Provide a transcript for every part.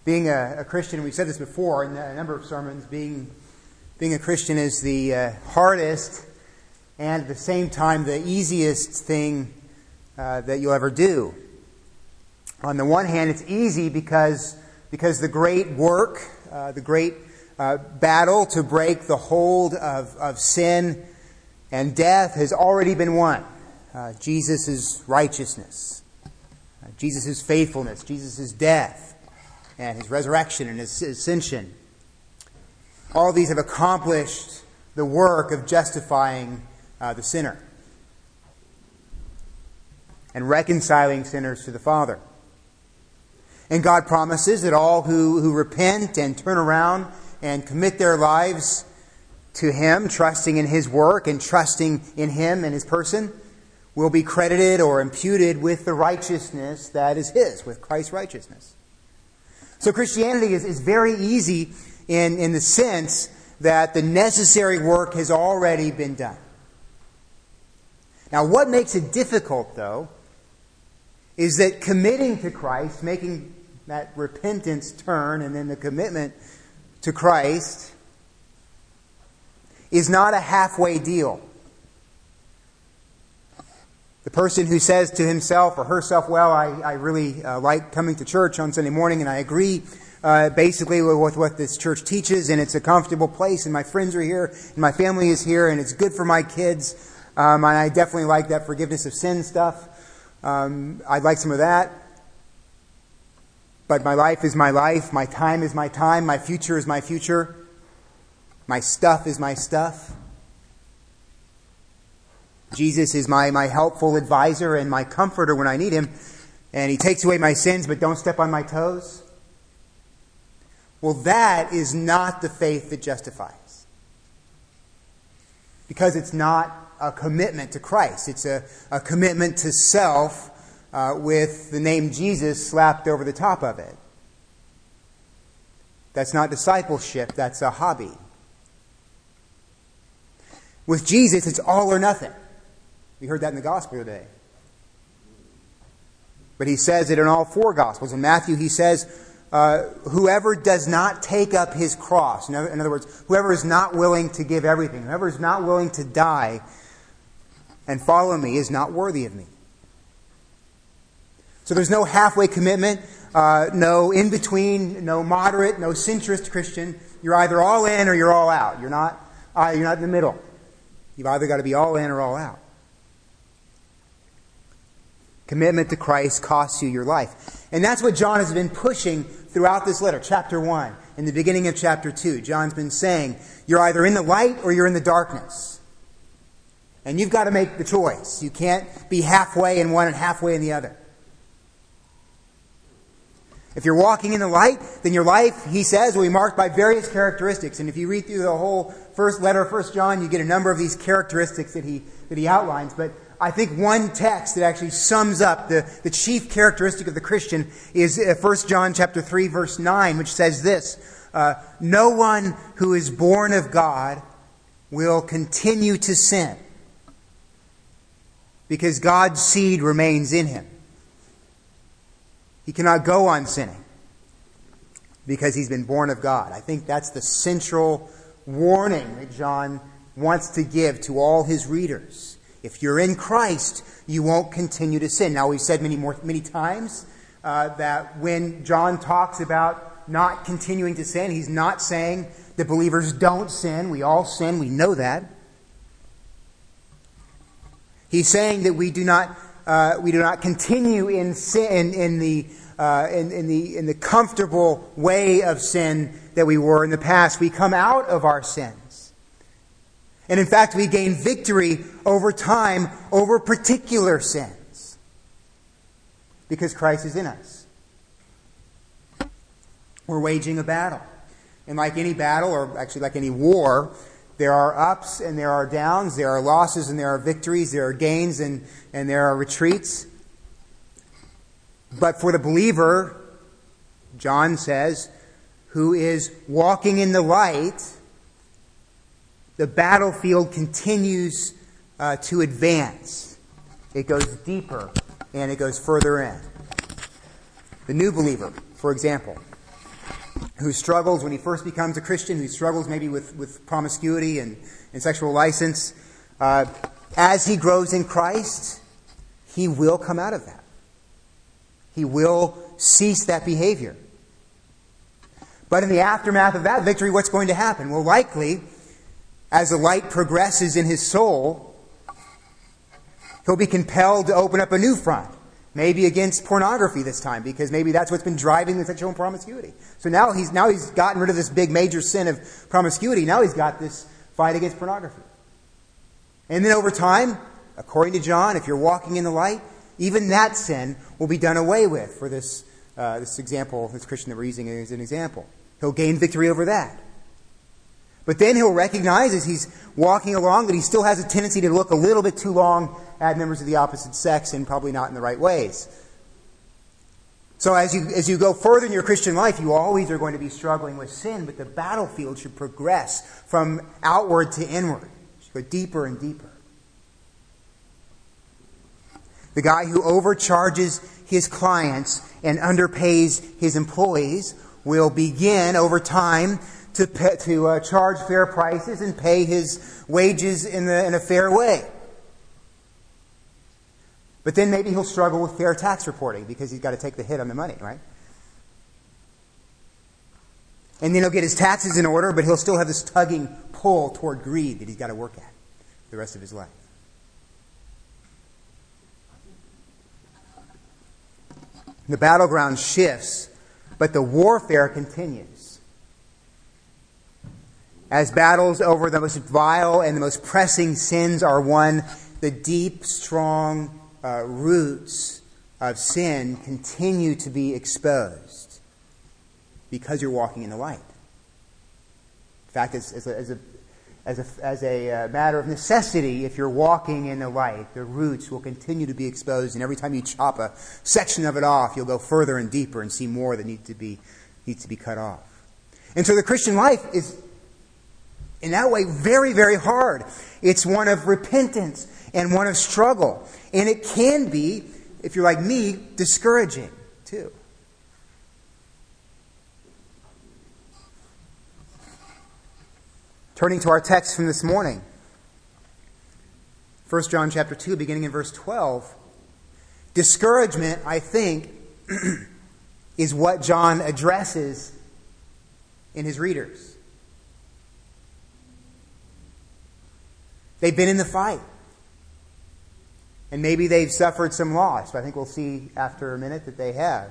Being a Christian, we've said this before in a number of sermons, being a Christian is the hardest and at the same time the easiest thing that you'll ever do. On the one hand, it's easy because the great work, the great battle to break the hold of sin and death has already been won. Jesus' righteousness, Jesus' faithfulness, Jesus' death, and His resurrection and His ascension. All these have accomplished the work of justifying the sinner and reconciling sinners to the Father. And God promises that all who repent and turn around and commit their lives to Him, trusting in His work and trusting in Him and His person, will be credited or imputed with the righteousness that is His, with Christ's righteousness. So Christianity is very easy in the sense that the necessary work has already been done. Now, what makes it difficult, though, is that committing to Christ, making that repentance turn and then the commitment to Christ, is not a halfway deal. The person who says to himself or herself, well, I really like coming to church on Sunday morning and I agree basically with what this church teaches and it's a comfortable place and my friends are here and my family is here and it's good for my kids and I definitely like that forgiveness of sin stuff. I'd like some of that. But my life is my life, my time is my time, my future is my future, my stuff is my stuff. Jesus is my helpful advisor and my comforter when I need Him. And He takes away my sins, but don't step on my toes. Well, that is not the faith that justifies. Because it's not a commitment to Christ. It's a commitment to self with the name Jesus slapped over the top of it. That's not discipleship. That's a hobby. With Jesus, it's all or nothing. We heard that in the Gospel today. But He says it in all four Gospels. In Matthew, He says, whoever does not take up his cross, in other words, whoever is not willing to give everything, whoever is not willing to die and follow me is not worthy of me. So there's no halfway commitment, no in-between, no moderate, no centrist Christian. You're either all in or you're all out. You're not in the middle. You've either got to be all in or all out. Commitment to Christ costs you your life. And that's what John has been pushing throughout this letter. Chapter 1, in the beginning of chapter 2, John's been saying, you're either in the light or you're in the darkness. And you've got to make the choice. You can't be halfway in one and halfway in the other. If you're walking in the light, then your life, he says, will be marked by various characteristics. And if you read through the whole first letter of 1 John, you get a number of these characteristics that he outlines. But I think one text that actually sums up the chief characteristic of the Christian is 1 John chapter 3, verse 9, which says this, no one who is born of God will continue to sin, because God's seed remains in him. He cannot go on sinning because he's been born of God. I think that's the central warning that John wants to give to all his readers. If you're in Christ, you won't continue to sin. Now, we've said many times that when John talks about not continuing to sin, he's not saying that believers don't sin. We all sin. We know that. He's saying that we do not continue in sin in the comfortable way of sin that we were in the past. We come out of our sins. And in fact, we gain victory over time over particular sins, because Christ is in us. We're waging a battle. And like any battle, or actually like any war, there are ups and there are downs, there are losses and there are victories, there are gains and there are retreats. But for the believer, John says, who is walking in the light, the battlefield continues to advance. It goes deeper and it goes further in. The new believer, for example, who struggles when he first becomes a Christian, who struggles maybe with promiscuity and sexual license. As he grows in Christ, he will come out of that. He will cease that behavior. But in the aftermath of that victory, what's going to happen? Well, likely, as the light progresses in his soul, he'll be compelled to open up a new front. Maybe against pornography this time, because maybe that's what's been driving the sexual promiscuity. So now he's gotten rid of this big major sin of promiscuity. Now he's got this fight against pornography. And then over time, according to John, if you're walking in the light, even that sin will be done away with for this example, this Christian that we're using as an example. He'll gain victory over that. But then he'll recognize as he's walking along that he still has a tendency to look a little bit too long at members of the opposite sex and probably not in the right ways. So as you go further in your Christian life, you always are going to be struggling with sin, but the battlefield should progress from outward to inward. It should go deeper and deeper. The guy who overcharges his clients and underpays his employees will begin over time to charge fair prices and pay his wages in a fair way. But then maybe he'll struggle with fair tax reporting because he's got to take the hit on the money, right? And then he'll get his taxes in order, but he'll still have this tugging pull toward greed that he's got to work at the rest of his life. The battleground shifts, but the warfare continues. As battles over the most vile and the most pressing sins are won, the deep, strong roots of sin continue to be exposed because you're walking in the light. In fact, as a matter of necessity, if you're walking in the light, the roots will continue to be exposed, and every time you chop a section of it off, you'll go further and deeper and see more that needs to be cut off. And so the Christian life is, in that way, very, very hard. It's one of repentance and one of struggle. And it can be, if you're like me, discouraging too. Turning to our text from this morning, 1 John chapter 2, beginning in verse 12. Discouragement, I think, is what John addresses in his readers. They've been in the fight. And maybe they've suffered some loss, but I think we'll see after a minute that they have.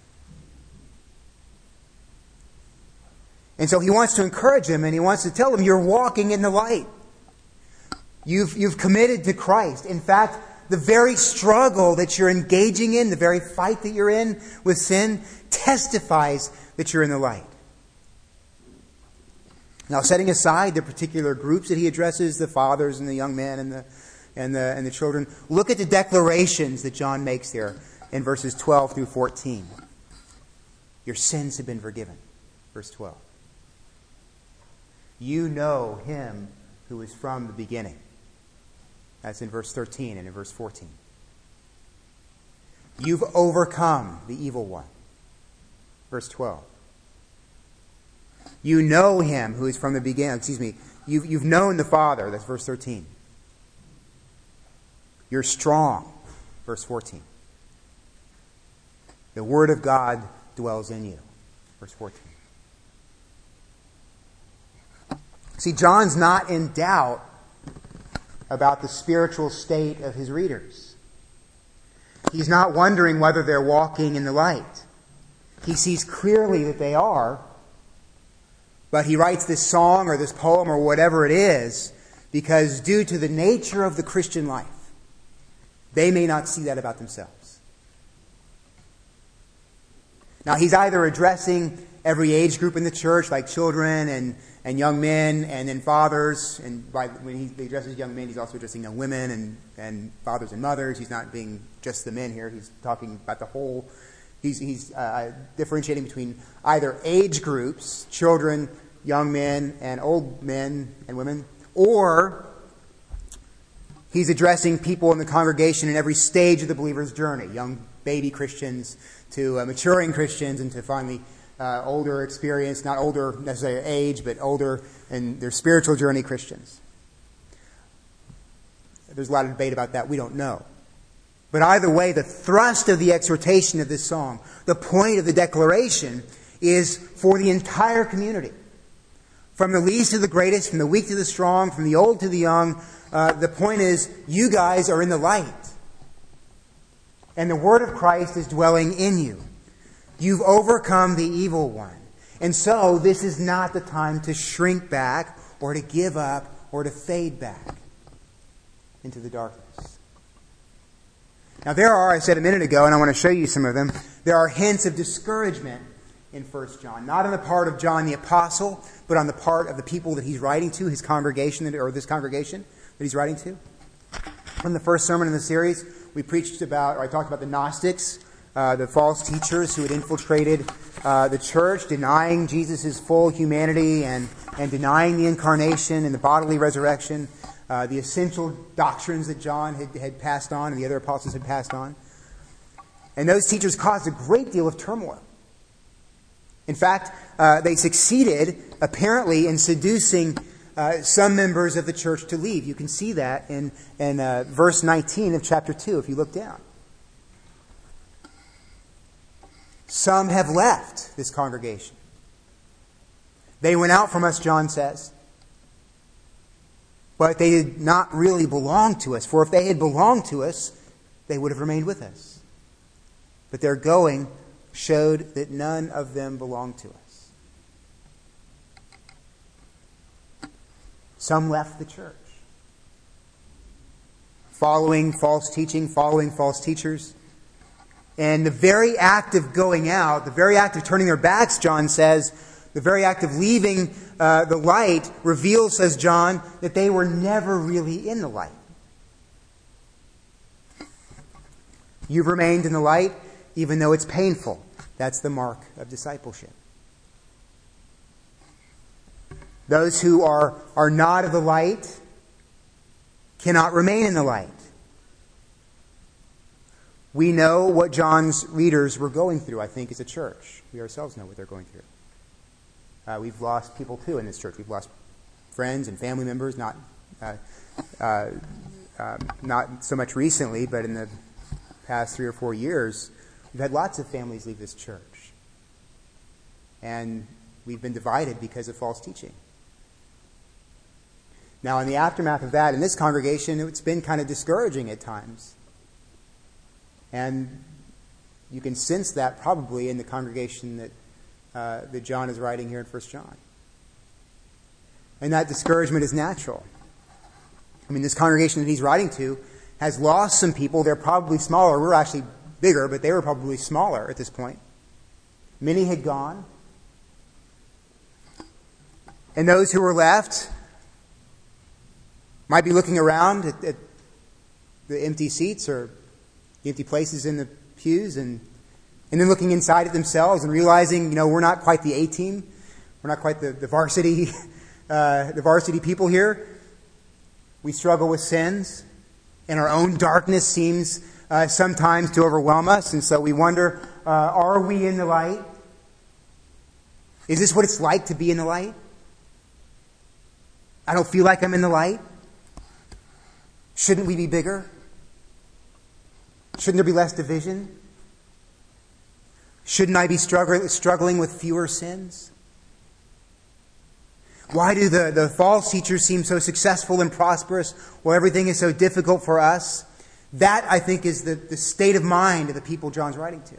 And so he wants to encourage them, and he wants to tell them, you're walking in the light. You've committed to Christ. In fact, the very struggle that you're engaging in, the very fight that you're in with sin, testifies that you're in the light. Now, setting aside the particular groups that he addresses, the fathers and the young men and the children, look at the declarations that John makes there in verses 12 through 14. Your sins have been forgiven. Verse 12. You know him who is from the beginning. That's in verse 13 and in verse 14. You've overcome the evil one. Verse 12. You know him who is from the beginning. You've known the Father. That's verse 13. You're strong. Verse 14. The Word of God dwells in you. Verse 14. See, John's not in doubt about the spiritual state of his readers. He's not wondering whether they're walking in the light. He sees clearly that they are, but he writes this song or this poem or whatever it is because due to the nature of the Christian life, they may not see that about themselves. Now, he's either addressing every age group in the church, like children and young men, and then fathers. And when he addresses young men, he's also addressing young women and fathers and mothers. He's not being just the men here. He's talking about the whole. He's differentiating between either age groups, children, young men, and old men and women, or he's addressing people in the congregation in every stage of the believer's journey, young baby Christians to maturing Christians and to finally older experience, not older necessarily age, but older in their spiritual journey Christians. There's a lot of debate about that. We don't know. But either way, the thrust of the exhortation of this song, the point of the declaration, is for the entire community. From the least to the greatest, from the weak to the strong, from the old to the young, the point is, you guys are in the light. And the word of Christ is dwelling in you. You've overcome the evil one. And so, this is not the time to shrink back, or to give up, or to fade back into the darkness. Now there are, I said a minute ago, and I want to show you some of them, there are hints of discouragement in 1 John. Not on the part of John the Apostle, but on the part of the people that he's writing to, his congregation, or this congregation that he's writing to. From the first sermon in the series, I talked about the Gnostics, the false teachers who had infiltrated the church, denying Jesus' full humanity and denying the incarnation and the bodily resurrection. The essential doctrines that John had passed on and the other apostles had passed on. And those teachers caused a great deal of turmoil. In fact, they succeeded, apparently, in seducing some members of the church to leave. You can see that in verse 19 of chapter 2, if you look down. Some have left this congregation. They went out from us, John says. But they did not really belong to us. For if they had belonged to us, they would have remained with us. But their going showed that none of them belonged to us. Some left the church, following false teaching, following false teachers. And the very act of going out, the very act of turning their backs, John says, the very act of leaving the light reveals, says John, that they were never really in the light. You've remained in the light even though it's painful. That's the mark of discipleship. Those who are not of the light cannot remain in the light. We know what John's readers were going through, I think, as a church. We ourselves know what they're going through. We've lost people, too, in this church. We've lost friends and family members, not so much recently, but in the past 3 or 4 years, we've had lots of families leave this church. And we've been divided because of false teaching. Now, in the aftermath of that, in this congregation, it's been kind of discouraging at times. And you can sense that probably in the congregation that John is writing here in 1 John. And that discouragement is natural. I mean, this congregation that he's writing to has lost some people. They're probably smaller. We're actually bigger, but they were probably smaller at this point. Many had gone. And those who were left might be looking around at the empty seats or the empty places in the pews and then looking inside at themselves and realizing, we're not quite the A team. We're not quite the varsity people here. We struggle with sins, and our own darkness seems sometimes to overwhelm us. And so we wonder, are we in the light? Is this what it's like to be in the light? I don't feel like I'm in the light. Shouldn't we be bigger? Shouldn't there be less division? Shouldn't I be struggling with fewer sins? Why do the false teachers seem so successful and prosperous while everything is so difficult for us? That, I think, is the state of mind of the people John's writing to.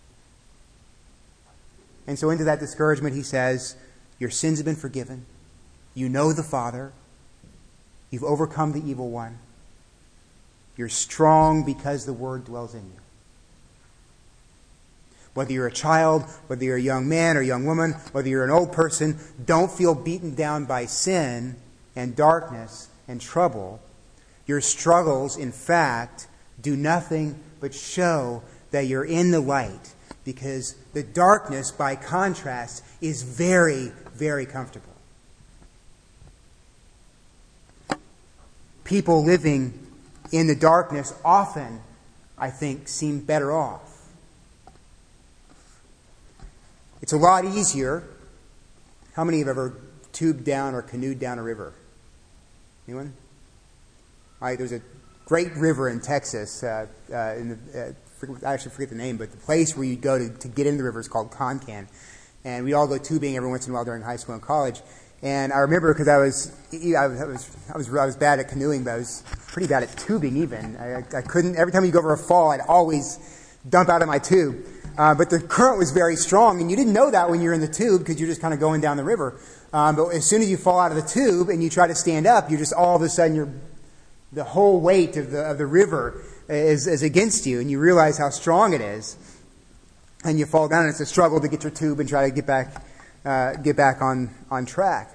And so into that discouragement he says, your sins have been forgiven. You know the Father. You've overcome the evil one. You're strong because the Word dwells in you. Whether you're a child, whether you're a young man or young woman, whether you're an old person, don't feel beaten down by sin and darkness and trouble. Your struggles, in fact, do nothing but show that you're in the light, because the darkness, by contrast, is very, very comfortable. People living in the darkness often, I think, seem better off. It's a lot easier. How many have ever tubed down or canoed down a river? Anyone? All right, there's a great river in Texas. I actually forget the name, but the place where you go to get in the river is called Concan. And we all go tubing every once in a while during high school and college. And I remember because I was bad at canoeing, but I was pretty bad at tubing even. I couldn't. Every time you go over a fall, I'd always dump out of my tube. But the current was very strong, and you didn't know that when you're in the tube because you're just kind of going down the river. But as soon as you fall out of the tube and you try to stand up, you just all of a sudden the whole weight of the river is against you, and you realize how strong it is, and you fall down. And it's a struggle to get your tube and try to get back on track.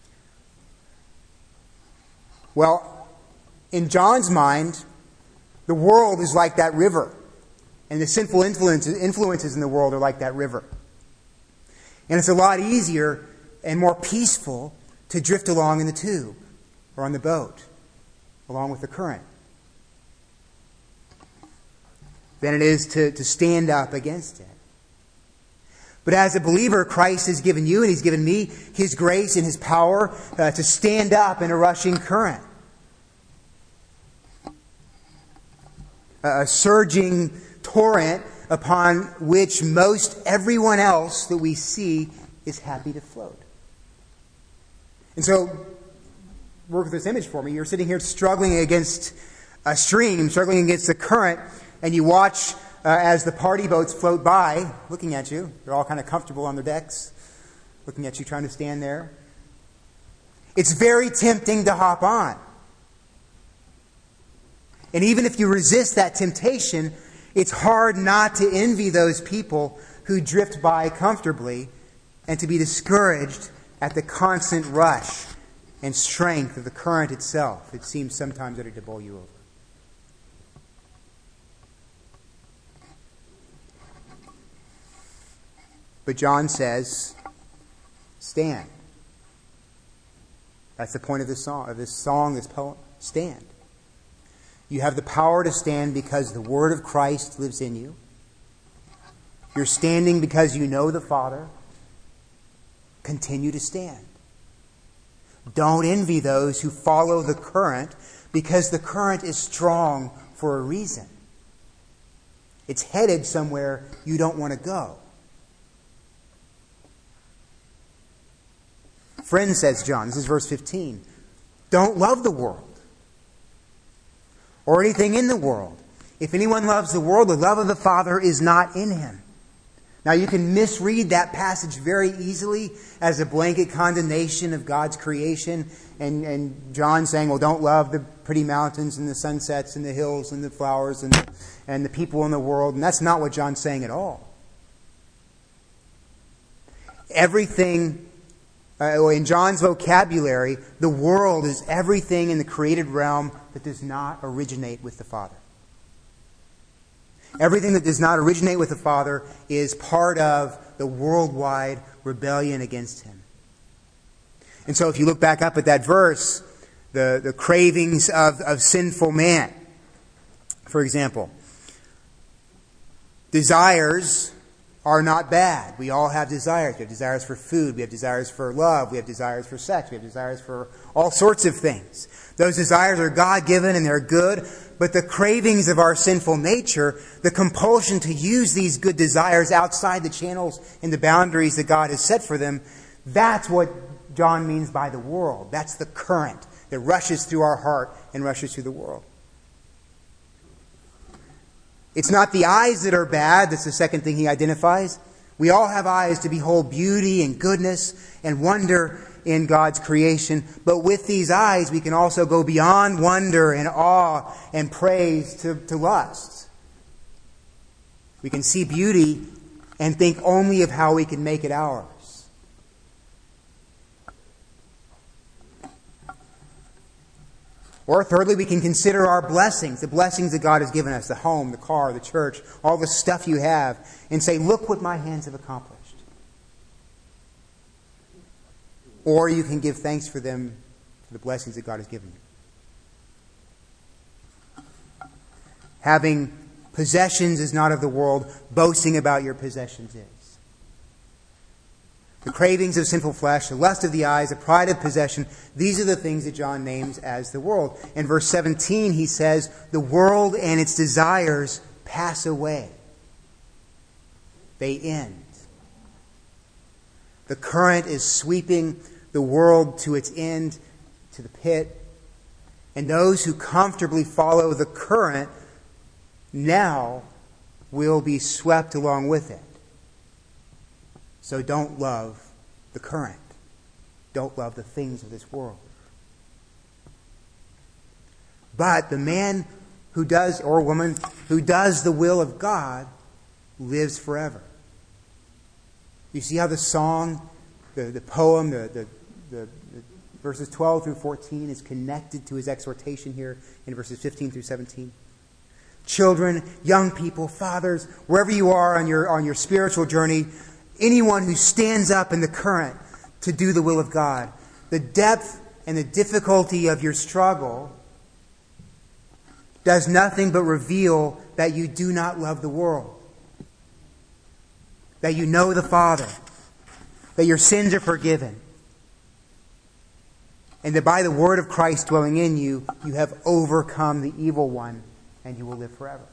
Well, in John's mind, the world is like that river. And the sinful influences in the world are like that river. And it's a lot easier and more peaceful to drift along in the tube or on the boat, along with the current, than it is to stand up against it. But as a believer, Christ has given you and He's given me His grace and His power to stand up in a rushing current. A surging torrent upon which most everyone else that we see is happy to float. And so, work with this image for me. You're sitting here struggling against a stream, struggling against the current, and you watch as the party boats float by, looking at you. They're all kind of comfortable on their decks, looking at you, trying to stand there. It's very tempting to hop on. And even if you resist that temptation, it's hard not to envy those people who drift by comfortably and to be discouraged at the constant rush and strength of the current itself. It seems sometimes ready to bowl you over. But John says, stand. That's the point of this song, this poem. Stand. You have the power to stand because the Word of Christ lives in you. You're standing because you know the Father. Continue to stand. Don't envy those who follow the current, because the current is strong for a reason. It's headed somewhere you don't want to go. Friend, says John, this is verse 15, don't love the world or anything in the world. If anyone loves the world, the love of the Father is not in him. Now you can misread that passage very easily as a blanket condemnation of God's creation, and John saying, well, don't love the pretty mountains and the sunsets and the hills and the flowers and the people in the world. And that's not what John's saying at all. Everything, in John's vocabulary, the world is everything in the created realm that does not originate with the Father. Everything that does not originate with the Father is part of the worldwide rebellion against Him. And so if you look back up at that verse, the cravings of sinful man, for example, desires are not bad. We all have desires. We have desires for food. We have desires for love. We have desires for sex. We have desires for all sorts of things. Those desires are God-given and they're good. But the cravings of our sinful nature, the compulsion to use these good desires outside the channels and the boundaries that God has set for them, that's what John means by the world. That's the current that rushes through our heart and rushes through the world. It's not the eyes that are bad. That's the second thing he identifies. We all have eyes to behold beauty and goodness and wonder in God's creation. But with these eyes, we can also go beyond wonder and awe and praise to lust. We can see beauty and think only of how we can make it ours. Or thirdly, we can consider our blessings, the blessings that God has given us, the home, the car, the church, all the stuff you have, and say, look what my hands have accomplished. Or you can give thanks for them, for the blessings that God has given you. Having possessions is not of the world. Boasting about your possessions is. The cravings of sinful flesh, the lust of the eyes, the pride of possession, these are the things that John names as the world. In verse 17, he says, the world and its desires pass away. They end. The current is sweeping the world to its end, to the pit. And those who comfortably follow the current now will be swept along with it. So don't love the current. Don't love the things of this world. But the man who does, or woman who does the will of God, lives forever. You see how the song, the poem, the verses 12 through 14 is connected to his exhortation here in verses 15 through 17. Children, young people, fathers, wherever you are on your spiritual journey, anyone who stands up in the current to do the will of God, the depth and the difficulty of your struggle does nothing but reveal that you do not love the world, that you know the Father, that your sins are forgiven, and that by the word of Christ dwelling in you, you have overcome the evil one, and you will live forever.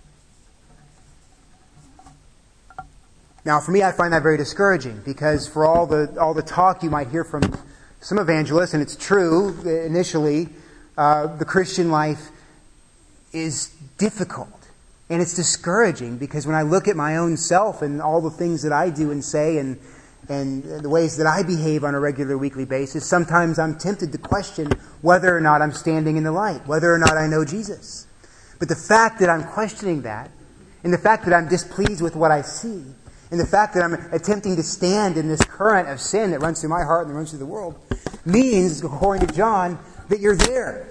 Now, for me, I find that very discouraging, because for all the talk you might hear from some evangelists, and it's true initially, the Christian life is difficult. And it's discouraging, because when I look at my own self and all the things that I do and say and the ways that I behave on a regular weekly basis, sometimes I'm tempted to question whether or not I'm standing in the light, whether or not I know Jesus. But the fact that I'm questioning that, and the fact that I'm displeased with what I see, and the fact that I'm attempting to stand in this current of sin that runs through my heart and runs through the world, means, according to John, that you're there.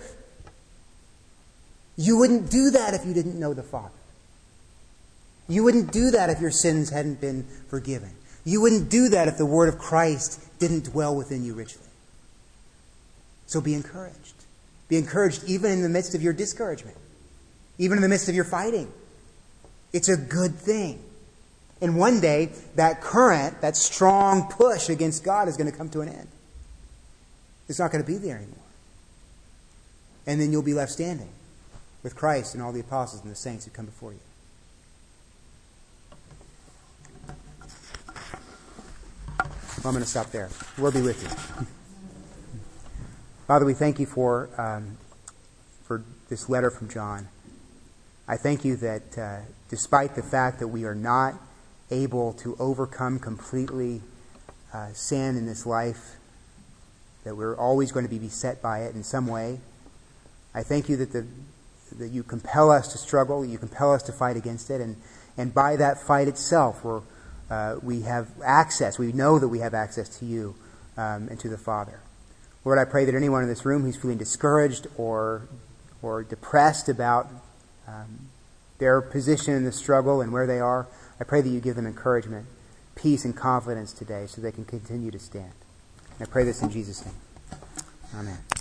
You wouldn't do that if you didn't know the Father. You wouldn't do that if your sins hadn't been forgiven. You wouldn't do that if the word of Christ didn't dwell within you richly. So be encouraged. Be encouraged even in the midst of your discouragement. Even in the midst of your fighting. It's a good thing. And one day, that current, that strong push against God is going to come to an end. It's not going to be there anymore. And then you'll be left standing with Christ and all the apostles and the saints who come before you. Well, I'm going to stop there. We'll be with you. Father, we thank you for this letter from John. I thank you that despite the fact that we are not able to overcome completely sin in this life, that we're always going to be beset by it in some way, I thank you that you compel us to struggle, you compel us to fight against it, and by that fight itself, we have access. We know that we have access to you and to the Father. Lord, I pray that anyone in this room who's feeling discouraged or depressed about their position in the struggle and where they are, I pray that you give them encouragement, peace, and confidence today so they can continue to stand. And I pray this in Jesus' name. Amen.